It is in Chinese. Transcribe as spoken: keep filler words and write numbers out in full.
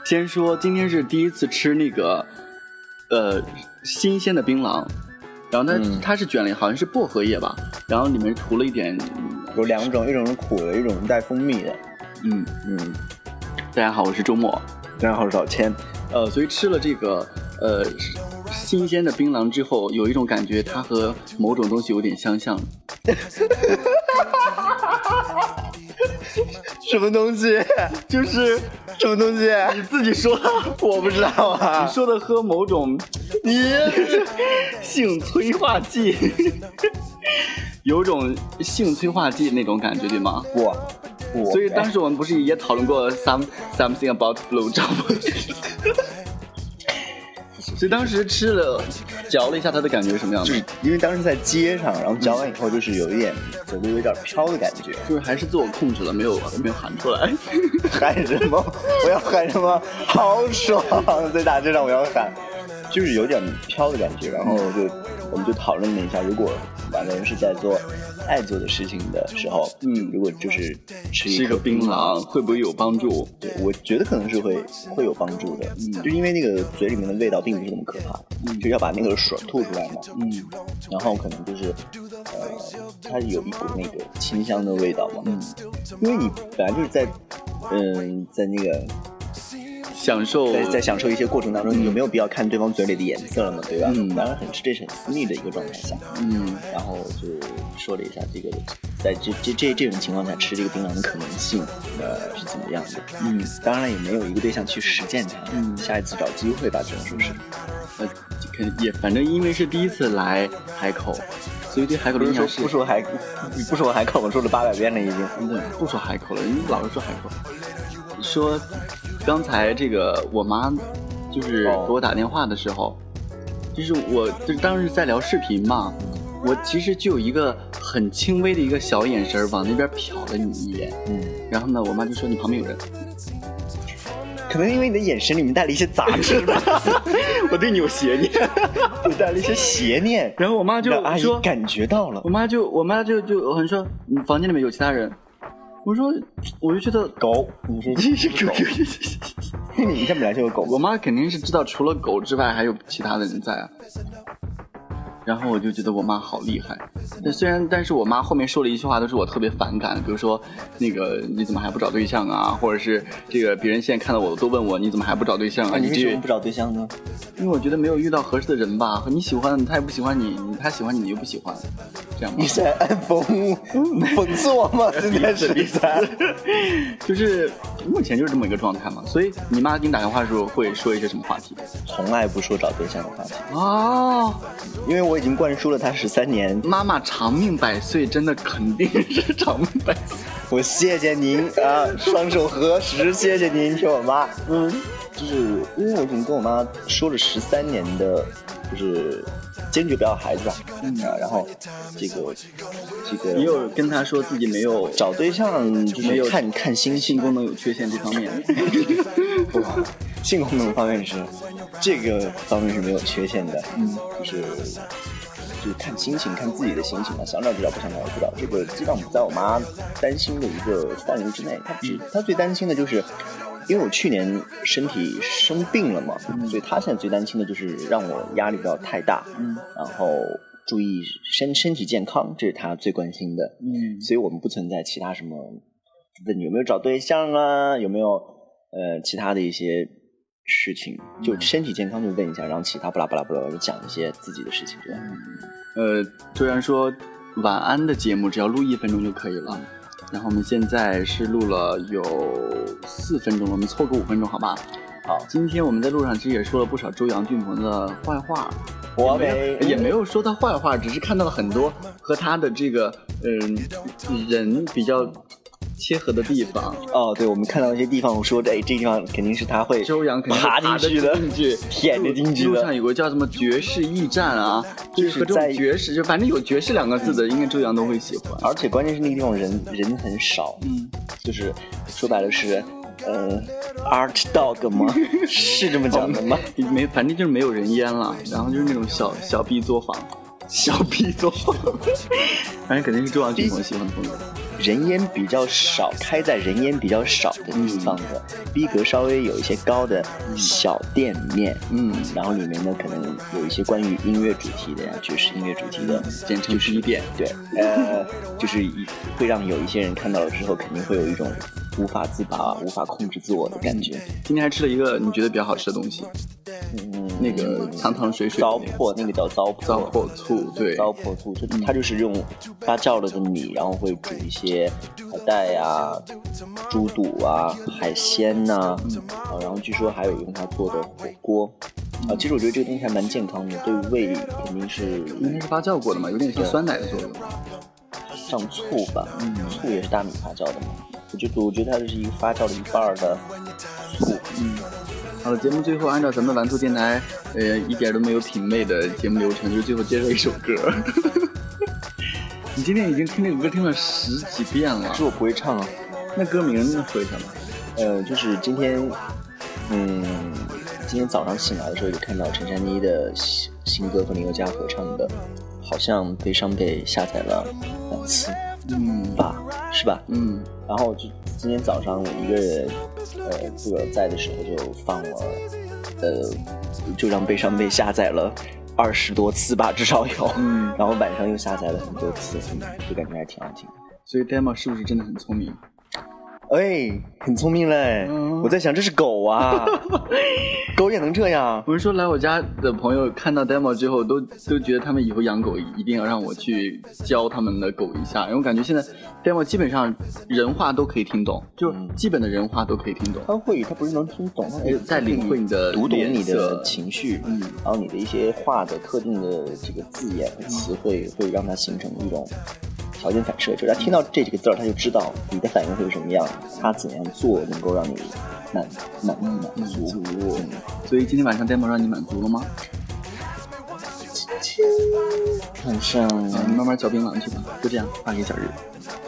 先说今天是第一次吃那个呃新鲜的槟榔，然后它、嗯、它是卷了好像是薄荷叶吧，然后里面涂了一点， 有两种，一种是苦的，一种是带蜂蜜的。 嗯嗯。大家好，我是周末。 大家好，我是老千。 呃，所以吃了这个呃新鲜的槟榔之后，有一种感觉，它和某种东西有点相像。 什么东西？ 就是什么东西？ 你自己说的， 我不知道啊。 你说的和某种你性催化剂，有种性催化剂那种感觉，对吗？ 我。 所以当时我们不是也讨论过 some something about blow job 所以当时吃了嚼了一下，它的感觉是什么样的？ 就是因为当时在街上，然后嚼完以后就是有一点嘴里有点飘的感觉， 就是还是自我控制了，没有没有喊出来。 喊什么？我要喊什么？好爽！在大街上我要喊，就是有点飘的感觉。然后就我们就讨论了一下，如果两个人是在做爱做的事情的时候，嗯，如果就是吃一个槟榔，会不会有帮助？ 对，我觉得可能是会会有帮助的，嗯，就因为那个嘴里面的味道并不是那么可怕，嗯，就要把那个水吐出来嘛，嗯，然后可能就是呃，它有一股那个清香的味道嘛，嗯，因为你本来就是在嗯、呃、在那个。 享受在, 在享受一些过程当中，你有没有必要看对方嘴里的颜色了嘛？对吧？嗯，当然很这是很私密的一个状态下，嗯，然后就说了一下这个，在这这这这种情况下吃这个槟榔的可能性，呃，是怎么样的？嗯，当然也没有一个对象去实践它，嗯，下一次找机会吧，只能说是， 呃，肯也反正因为是第一次来海口，所以对海口的印象是不说海，不说海口，我说了八百遍了已经， 嗯，不说海口了，你老是说海口，说。刚才这个我妈就是给我打电话的时候，就是我就是当时在聊视频嘛，我其实就有一个很轻微的一个小眼神往那边瞟了你一眼，嗯，然后呢，我妈就说你旁边有人， 可能因为你的眼神里面带了一些杂质吧， 我对你有邪念， 我带了一些邪念， 然后我妈就阿姨感觉到了， 我妈就我妈就就很说你房间里面有其他人。我说，我就觉得狗，你说这是狗， 你家本来就有狗。 我妈肯定是知道，除了狗之外还有其他的人在啊。然后我就觉得我妈好厉害，但虽然但是我妈后面说了一句话都是我特别反感的，比如说那个你怎么还不找对象啊，或者是这个别人现在看到我都问我你怎么还不找对象啊？ 你为什么不找对象呢？ 因为我觉得没有遇到合适的人吧，你喜欢他也不喜欢你，他喜欢你你又不喜欢，这样吧。 你在暗讽讽刺我吗？今天是比赛， 就是目前就是这么一个状态嘛。所以你妈给你打电话的时候会说一些什么话题？ 从来不说找对象的话题哦， 因为我已经灌输了他十三年。 妈妈长命百岁，真的肯定是长命百岁。 我谢谢您啊，双手合十，谢谢您，听我妈。嗯，就是因为我已经跟我妈说了十三年的，就是坚决不要孩子吧。嗯啊，然后这个这个， 你有跟她说自己没有找对象，就是看看心性功能有缺陷这方面。 不，性功能方面是这个方面是没有缺陷的。嗯，就是。就是看心情，看自己的心情嘛，想找就找，不想找就不找，这个基本上不在我妈担心的一个范围之内。她只她最担心的就是，因为我去年身体生病了嘛，嗯、所以她现在最担心的就是让我压力不要太大，嗯、然后注意身身体健康，这是她最关心的。嗯，所以我们不存在其他什么问你有没有找对象啊，有没有呃其他的一些。事情就身体健康就问一下，然后其他不拉不拉不拉就讲一些自己的事情，这样。 呃，虽然说晚安的节目只要录一分钟就可以了，然后我们现在是录了有四分钟了，我们凑个五分钟好吧？好，今天我们在路上其实也说了不少周扬俊鹏的坏话， 我没也没有说他坏话，只是看到了很多和他的这个嗯、呃、人比较。切合的地方哦，对，我们看到一些地方，我说哎，这地方肯定是他会周扬肯定爬进去的，舔着进去的。 路上有个叫什么绝世驿站啊，就是和这种绝世，就反正有绝世两个字的，应该周扬都会喜欢。 而且关键是那个地方人人很少，嗯，就是说白了是呃 art dog 吗？是这么讲的吗？ 没，反正就是没有人烟了，然后就是那种小小 B 作坊。小 B 作坊，反正肯定是周扬俊鹏喜欢的风格。 人烟比较少，开在人烟比较少的地方的，嗯、逼格稍微有一些高的小店面， 嗯， 然后里面呢可能有一些关于音乐主题的呀，爵士音乐主题的， 简称是一店， 对，呃，就是会让有一些人看到了之后，肯定会有一种无法自拔、无法控制自我的感觉。 今天还吃了一个你觉得比较好吃的东西，嗯，那个汤汤水水糟粕，那个叫糟粕， 糟粕醋，对， 糟粕醋，就它就是用发酵了的米，然后会煮一些海带啊、猪肚啊、海鲜呐、啊，嗯、啊，然后据说还有用它做的火锅。啊，其实我觉得这个东西还蛮健康的，对胃肯定是， 因为是发酵过的嘛，有点像酸奶的作用。 上醋吧，嗯，醋也是大米发酵的嘛。我觉得，我觉得它就是一个发酵了一半的醋。 嗯，好了，节目最后按照咱们玩兔电台，呃，一点都没有品味的节目流程，就是最后接受一首歌。你今天已经听这个歌听了十几遍了， 可是我不会唱啊。 那歌名说一下吧。 呃，就是今天，嗯。今天早上醒来的时候，就看到陈珊妮的新歌和林宥嘉合唱的，好像悲伤被下载了两次，嗯吧，是吧？嗯。然后就今天早上我一个人，呃，自个儿在的时候就放了，呃，就让悲伤被下载了二十多次吧，至少有。嗯。然后晚上又下载了很多次，嗯，就感觉还挺好听的。 所以 Demo 是不是真的很聪明？ 哎，很聪明嘞！嗯、我在想，这是狗啊，狗也能这样？ 不是说来我家的朋友看到 demo 之后，都都觉得他们以后养狗一定要让我去教他们的狗一下，因为我感觉现在 demo 基本上人话都可以听懂，就基本的人话都可以听懂。 他会，他不是能听懂，他可以再领会你的读懂你的情绪，嗯，然后你的一些话的特定的这个字眼和词汇，会让它形成一种条件反射，就是他听到这几个字儿，他就知道你的反应会是什么样，他怎样做能够让你满满满足。 嗯，所以今天晚上 demo 让你满足了吗？ 今天晚上、 啊、你慢慢嚼槟榔去吧，就这样，画给小日。